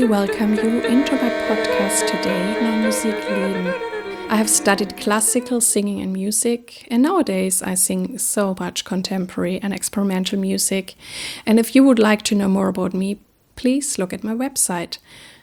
warmly welcome you into my podcast today, Neue Musik Leben. I have studied classical singing and music, and nowadays I sing so much contemporary and experimental music. And if you would like to know more about me, please look at my website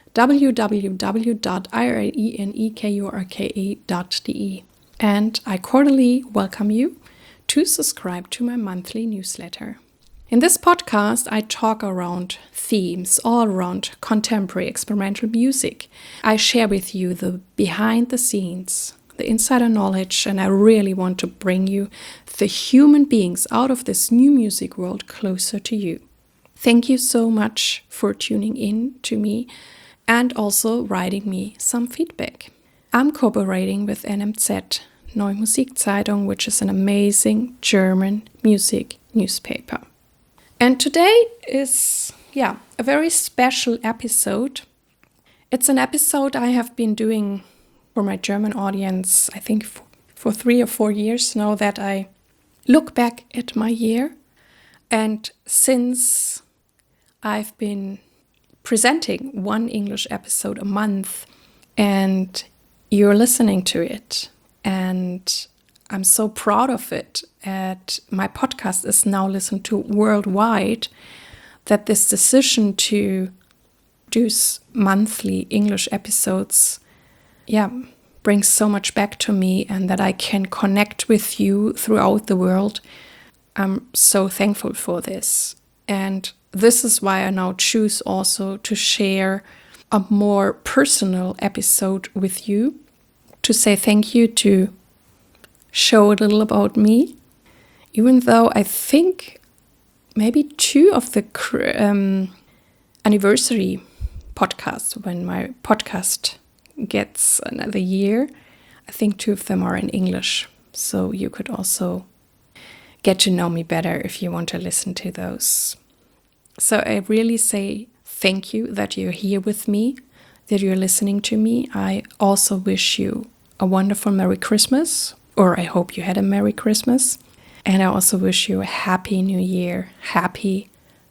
www.irenekurke.de. And I cordially welcome you to subscribe to my monthly newsletter. In this podcast, I talk around themes all around contemporary experimental music. I share with you the behind the scenes, the insider knowledge, and I really want to bring you the human beings out of this new music world closer to you. Thank you so much for tuning in to me and also writing me some feedback. I'm cooperating with NMZ, Neue Musik Zeitung, which is an amazing German music newspaper. And today is, a very special episode. It's an episode I have been doing for my German audience, I think for 3 or 4 years now, that I look back at my year. And since I've been presenting one English episode a month and you're listening to it, and I'm so proud of it, and my podcast is now listened to worldwide, that this decision to do monthly English episodes, brings so much back to me, and that I can connect with you throughout the world. I'm so thankful for this. And this is why I now choose also to share a more personal episode with you, to say thank you, to show a little about me, even though I think maybe 2 of the anniversary podcasts, when my podcast gets another year, I think 2 of them are in English. So you could also get to know me better if you want to listen to those. So I really say thank you that you're here with me, that you're listening to me. I also wish you a wonderful Merry Christmas, or I hope you had a Merry Christmas. And I also wish you a Happy New Year, Happy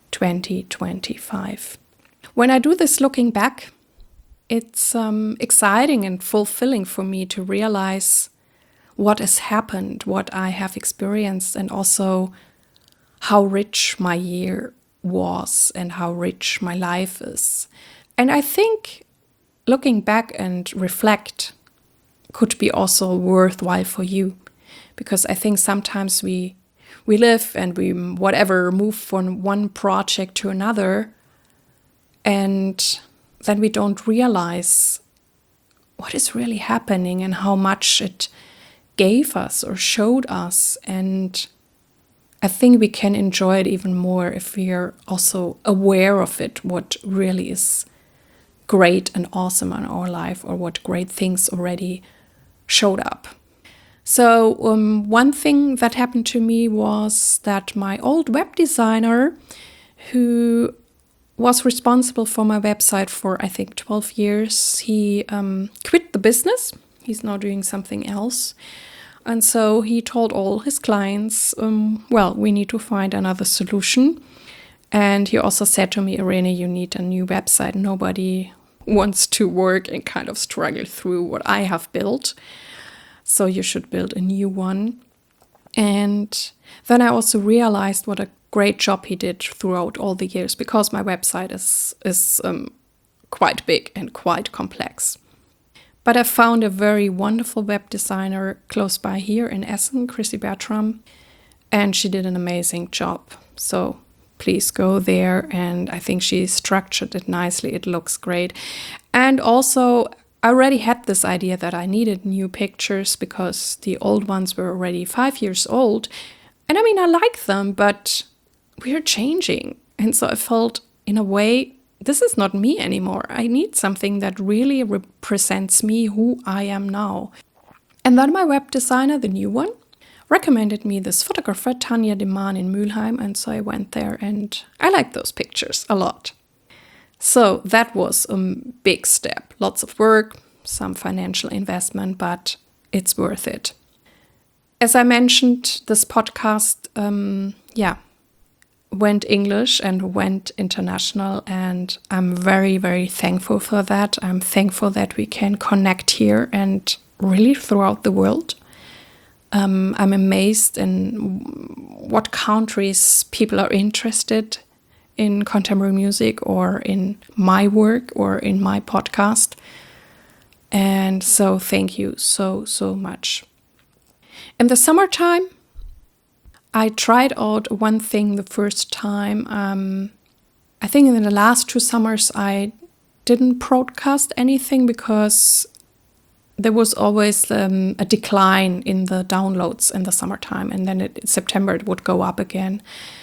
2025. When I do this looking back, it's exciting and fulfilling for me to realize what has happened, what I have experienced, and also how rich my year was and how rich my life is. And I think looking back and reflect could be also worthwhile for you, because I think sometimes we live and we move from one project to another, and then we don't realize what is really happening and how much it gave us or showed us. And I think we can enjoy it even more if we are also aware of it, what really is great and awesome in our life, or what great things already showed up. So one thing that happened to me was that my old web designer, who was responsible for my website for, I think, 12 years, he quit the business. He's now doing something else. And so he told all his clients, we need to find another solution. And he also said to me, Irene, you need a new website. Nobody wants to work and kind of struggle through what I have built. So you should build a new one. And then I also realized what a great job he did throughout all the years, because my website is quite big and quite complex. But I found a very wonderful web designer close by here in Essen, Chrissy Bertram, and she did an amazing job. So please go there, and I think she structured it nicely. It looks great. And also, I already had this idea that I needed new pictures because the old ones were already 5 years old. And I mean, I like them, but we're changing. And so I felt, in a way, this is not me anymore. I need something that really represents me, who I am now. And then my web designer, the new one, recommended me this photographer, Tanja de Maan in Mülheim. And so I went there, and I like those pictures a lot. So that was a big step. Lots of work, some financial investment, but it's worth it. As I mentioned, this podcast, went English and went international, and I'm very, very thankful for that. I'm thankful that we can connect here and really throughout the world. I'm amazed in what countries people are interested in contemporary music or in my work or in my podcast. And so thank you so, so much. In the summertime, I tried out one thing the first time. I think in the last 2 summers I didn't broadcast anything because there was always a decline in the downloads in the summertime, and then in September it would go up again.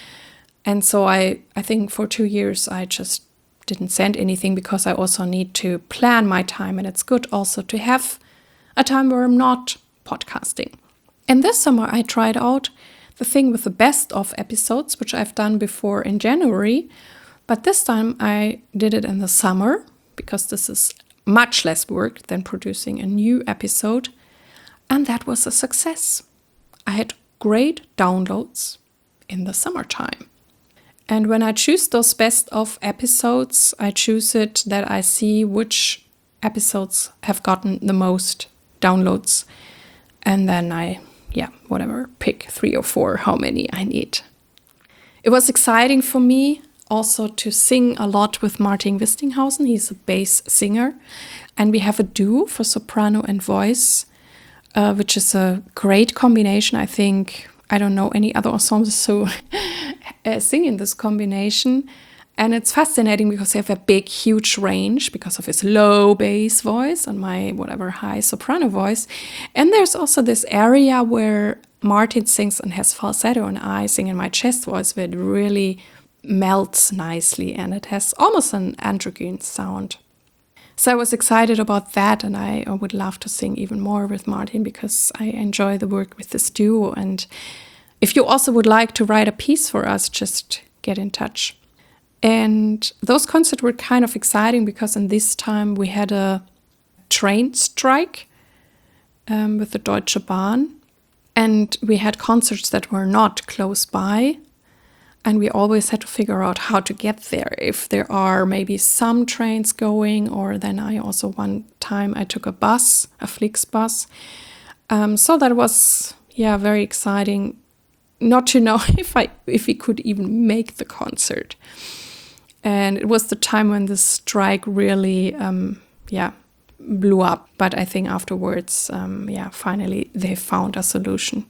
And so I think for 2 years I just didn't send anything because I also need to plan my time, and it's good also to have a time where I'm not podcasting. And this summer I tried out the thing with the best of episodes, which I've done before in January, but this time I did it in the summer because this is much less work than producing a new episode, and that was a success. I had great downloads in the summertime. And when I choose those best of episodes, I choose it that I see which episodes have gotten the most downloads, and then I pick 3 or 4, how many I need. It was exciting for me also to sing a lot with Martin Wistinghausen. He's a bass singer, and we have a duo for soprano and voice, which is a great combination. I think I don't know any other ensembles who sing in this combination. And it's fascinating because they have a big, huge range because of his low bass voice and my high soprano voice. And there's also this area where Martin sings and has falsetto, and I sing in my chest voice, where it really melts nicely and it has almost an androgyn sound. So I was excited about that, and I would love to sing even more with Martin because I enjoy the work with this duo. And if you also would like to write a piece for us, just get in touch. And those concerts were kind of exciting because in this time we had a train strike with the Deutsche Bahn, and we had concerts that were not close by, and we always had to figure out how to get there, if there are maybe some trains going, or then I also one time I took a bus, a Flixbus. So that was very exciting, not to know if we could even make the concert. And it was the time when the strike really, blew up. But I think afterwards, finally they found a solution.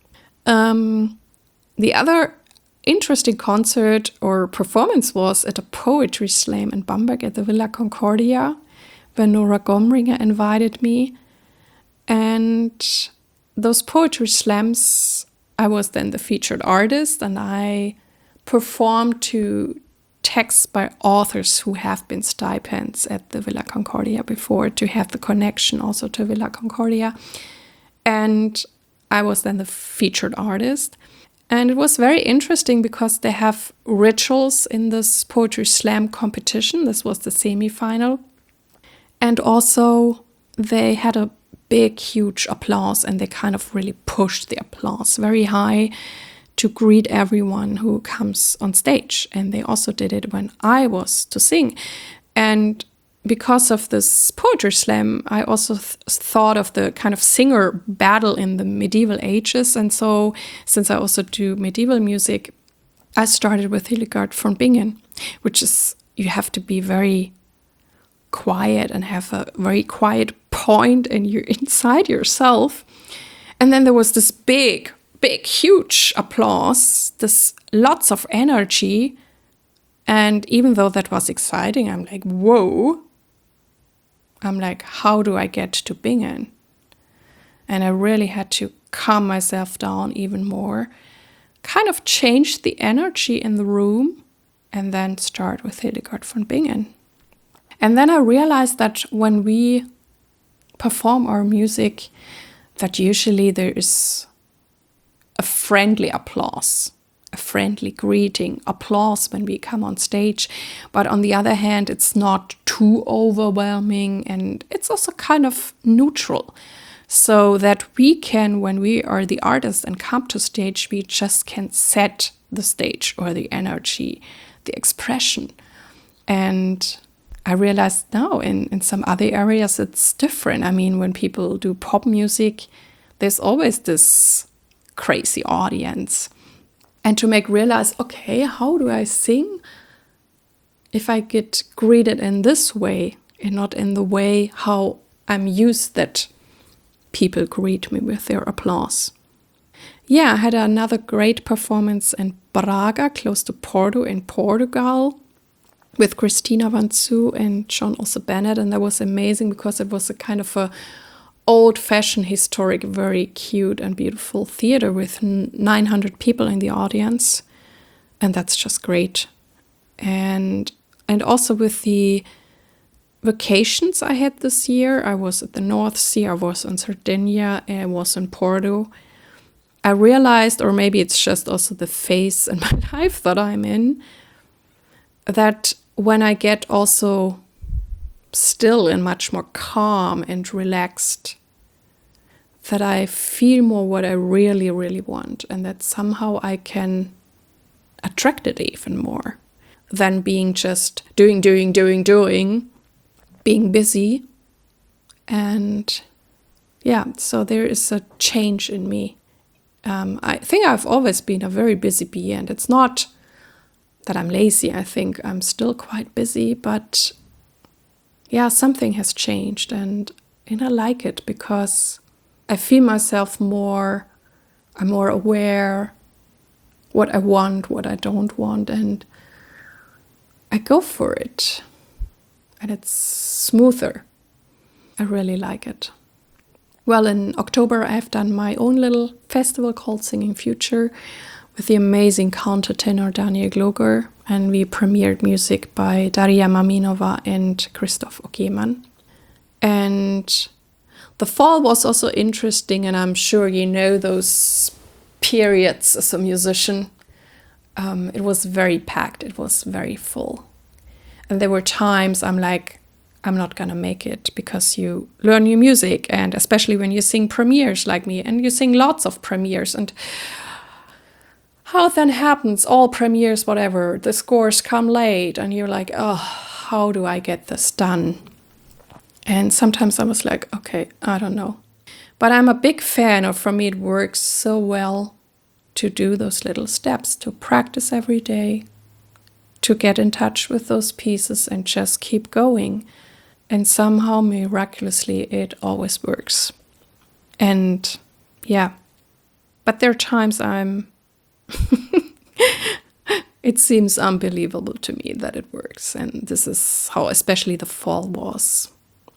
The other interesting concert or performance was at a poetry slam in Bamberg at the Villa Concordia, where Nora Gomringer invited me. And those poetry slams, I was then the featured artist, and I performed to texts by authors who have been stipends at the Villa Concordia before, to have the connection also to Villa Concordia. And I was then the featured artist. And it was very interesting because they have rituals in this poetry slam competition. This was the semi-final. And also they had a big, huge applause, and they kind of really pushed the applause very high to greet everyone who comes on stage. And they also did it when I was to sing. And because of this poetry slam, I also thought of the kind of singer battle in the medieval ages. And so, since I also do medieval music, I started with Hildegard von Bingen, which is, you have to be very quiet and have a very quiet point and you're inside yourself. And then there was this big, huge applause, this lots of energy. And even though that was exciting, I'm like, whoa. I'm like, how do I get to Bingen? And I really had to calm myself down even more, kind of change the energy in the room, and then start with Hildegard von Bingen. And then I realized that when we perform our music, that usually there is a friendly applause, a friendly greeting, applause when we come on stage. But on the other hand, it's not too overwhelming, and it's also kind of neutral. So that we can, when we are the artist and come to stage, we just can set the stage or the energy, the expression. And I realized now in some other areas it's different. I mean, when people do pop music, there's always this crazy audience. And to make realize, okay, how do I sing if I get greeted in this way and not in the way how I'm used that people greet me with their applause. Yeah, I had another great performance in Braga, close to Porto in Portugal, with Christina Vanzu and John also Bennett, and that was amazing because it was a kind of a old-fashioned, historic, very cute and beautiful theater with 900 people in the audience, and that's just great. And also with the vacations I had this year, I was at the North Sea, I was in Sardinia, and I was in Porto. I realized, or maybe it's just also the phase in my life that I'm in, that when I get also still and much more calm and relaxed, that I feel more what I really, really want, and that somehow I can attract it even more than being just doing, being busy. And yeah, so there is a change in me. I think I've always been a very busy bee, and it's not that I'm lazy. I think I'm still quite busy, but yeah, something has changed, and I like it because I feel myself more. I'm more aware what I want, what I don't want, and I go for it. And it's smoother. I really like it. Well, in October, I have done my own little festival called Singing Future with the amazing countertenor Daniel Gloger, and we premiered music by Daria Maminova and Christoph Ogjeman. And the fall was also interesting, and I'm sure you know those periods as a musician. It was very packed, it was very full. And there were times I'm like, I'm not gonna make it, because you learn new music, and especially when you sing premieres like me, and you sing lots of premieres, and how then happens, all premieres, whatever, the scores come late, and you're like, oh, how do I get this done? And sometimes I was like, okay, I don't know. But I'm a big fan of, for me, it works so well to do those little steps, to practice every day, to get in touch with those pieces and just keep going. And somehow, miraculously, it always works. And yeah, but there are times it seems unbelievable to me that it works. And this is how especially the fall was.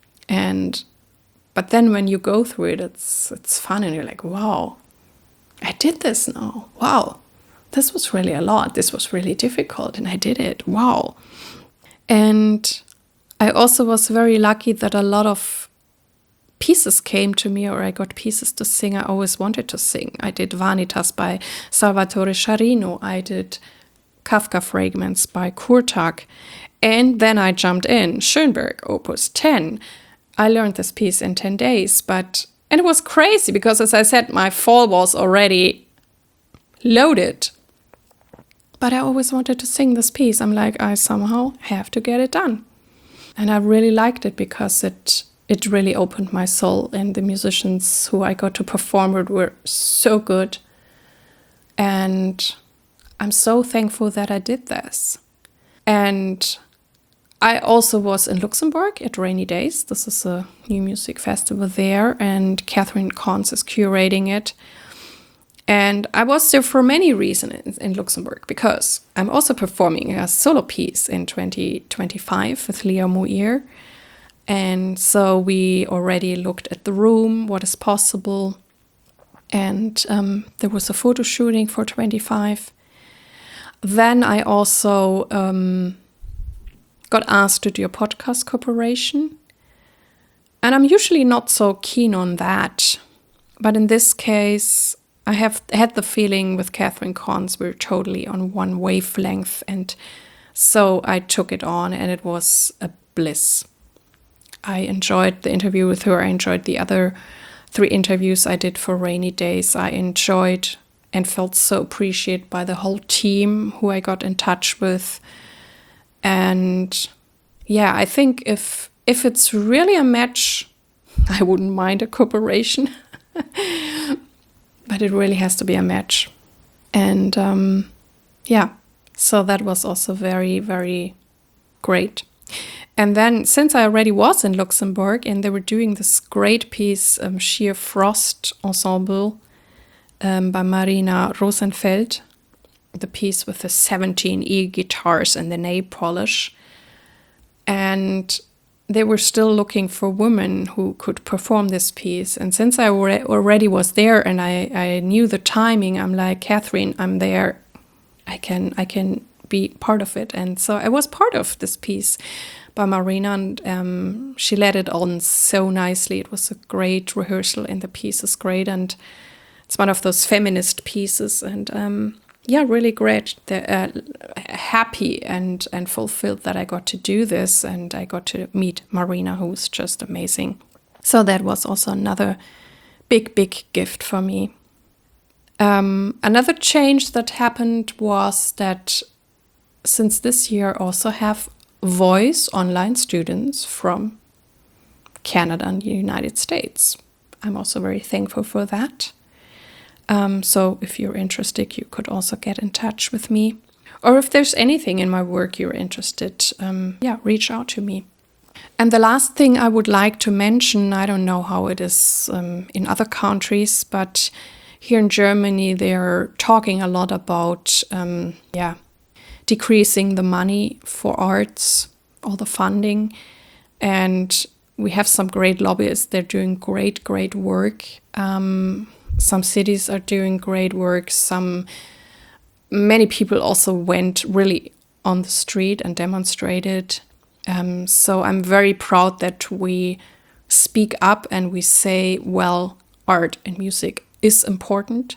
But then when you go through it, it's fun, and you're like, wow, I did this now. Wow, this was really a lot. This was really difficult, and I did it. Wow. And I also was very lucky that a lot of pieces came to me, or I got pieces to sing I always wanted to sing. I did Vanitas by Salvatore Sciarrino. I did Kafka Fragments by Kurtak. And then I jumped in Schönberg, Opus 10. I learned this piece in 10 days, and it was crazy because, as I said, my fall was already loaded. But I always wanted to sing this piece. I'm like, I somehow have to get it done. And I really liked it because it really opened my soul, and the musicians who I got to perform with were so good. And I'm so thankful that I did this. And I also was in Luxembourg at Rainy Days. This is a new music festival there, and Catherine Cons is curating it. And I was there for many reasons in Luxembourg, because I'm also performing a solo piece in 2025 with Leo Muir. And so we already looked at the room, what is possible. And there was a photo shooting for 25. Then I also got asked to do a podcast cooperation. And I'm usually not so keen on that. But in this case, I have had the feeling with Catherine Cons we're totally on one wavelength, and so I took it on, and it was a bliss. I enjoyed the interview with her. I enjoyed the other 3 interviews I did for Rainy Days. I enjoyed and felt so appreciated by the whole team who I got in touch with. And yeah, I think if it's really a match, I wouldn't mind a cooperation. But it really has to be a match. And yeah, so that was also very, very great. And then, since I already was in Luxembourg and they were doing this great piece, Sheer Frost Ensemble by Marina Rosenfeld, the piece with the 17 e-guitars and the nail polish. And they were still looking for women who could perform this piece. And since I already was there and I knew the timing, I'm like, Catherine, I'm there. I can be part of it. And so I was part of this piece by Marina, and she led it on so nicely. It was a great rehearsal, and the piece is great, and it's one of those feminist pieces, and yeah, really great. Happy and fulfilled that I got to do this, and I got to meet Marina, who's just amazing. So that was also another big gift for me. Another change that happened was that since this year I also have voice online students from Canada and the United States. I'm also very thankful for that. So if you're interested, you could also get in touch with me. Or if there's anything in my work you're interested, reach out to me. And the last thing I would like to mention, I don't know how it is in other countries, but here in Germany, they're talking a lot about decreasing the money for arts, all the funding. And we have some great lobbyists. They're doing great work. Some cities are doing great work. Many people also went really on the street and demonstrated. So I'm very proud that we speak up and we say, well, art and music is important.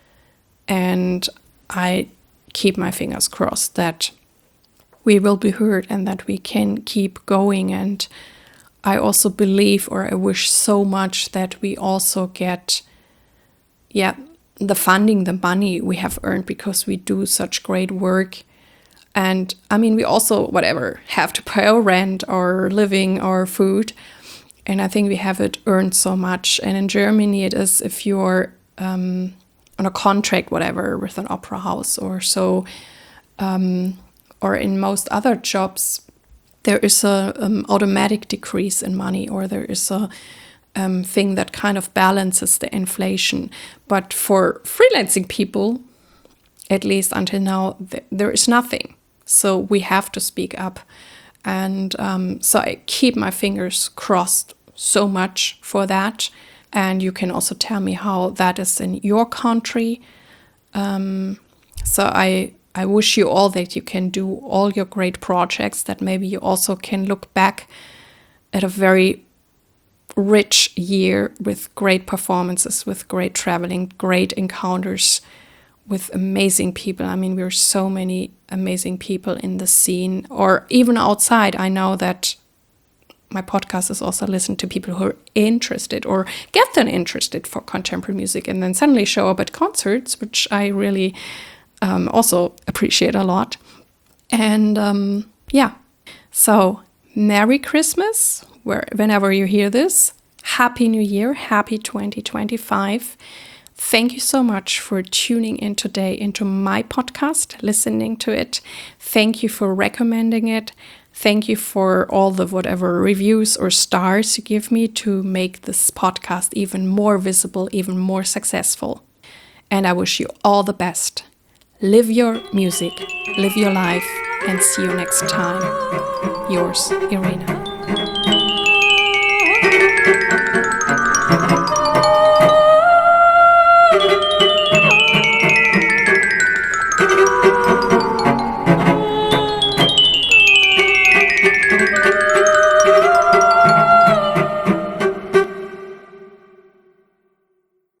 And I keep my fingers crossed that we will be heard and that we can keep going. And I also believe, or I wish so much, that we also get the funding, the money we have earned because we do such great work. And I mean, we also, have to pay our rent, our living, our food. And I think we have it earned so much. And in Germany, it is if you're on a contract, with an opera house or so, or in most other jobs, there is a automatic decrease in money, or there is a thing that kind of balances the inflation. But for freelancing people, at least until now, there is nothing. So we have to speak up. And so I keep my fingers crossed so much for that. And you can also tell me how that is in your country. So I wish you all that you can do all your great projects, that maybe you also can look back at a very rich year with great performances, with great traveling, great encounters with amazing people. I mean, we're so many amazing people in the scene, or even outside. I know that my podcast is also listened to people who are interested or get them interested for contemporary music and then suddenly show up at concerts, which I really also appreciate a lot. And so Merry Christmas, whenever you hear this. Happy New Year, happy 2025. Thank you so much for tuning in today into my podcast, listening to it. Thank you for recommending it. Thank you for all the whatever reviews or stars you give me to make this podcast even more visible, even more successful. And I wish you all the best. Live your music, live your life, and see you next time. Yours, Irina.